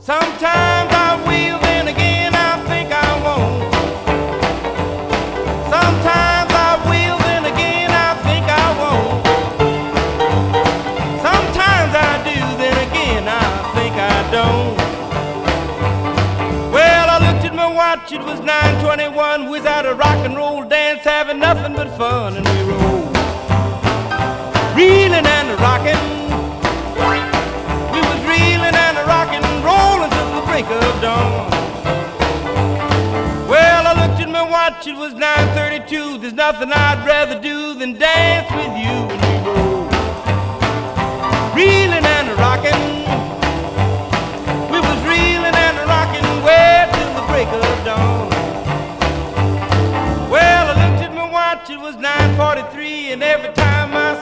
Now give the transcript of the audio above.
Sometimes I will, then again I think I won't. Sometimes I will, then again I think I won't. Sometimes I do, then again I think I don't. Well, I looked at my watch, it was 9:21. We was at a rock and roll dance, having nothing but fun, and we rolled, reeling and rocking. We was reeling and rocking, rolling till the break of dawn. Well, I looked at my watch, it was 9:32. There's nothing I'd rather do than dance with you.